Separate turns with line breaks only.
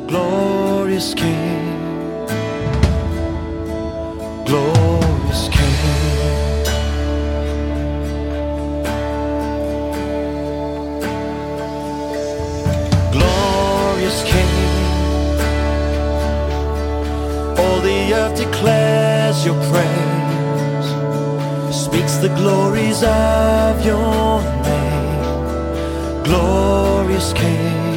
glorious King, glorious King. Glorious King, all the earth declares your praise, speaks the glories of your name, glorious King.